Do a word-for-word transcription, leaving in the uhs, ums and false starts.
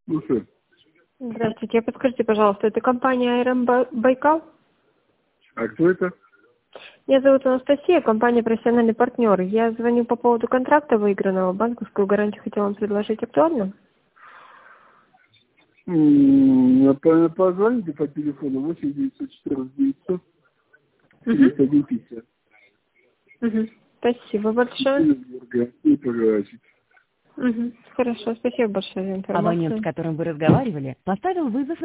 Слушай, Здравствуйте, подскажите, пожалуйста, это компания «Аэро Байкал»? а кто это? Меня зовут Анастасия, компания «Профессиональный партнер». Я звоню по поводу контракта выигранного. Банковскую гарантию хотела вам предложить. Актуально? М, по- Позвоните по телефону восемь девятьсот четырнадцать девятьсот тридцать один пятьдесят. Угу. Спасибо большое. Петербурга. И поговорить. Угу. Хорошо, спасибо большое за информацию. Абонент, с которым вы разговаривали, поставил вызов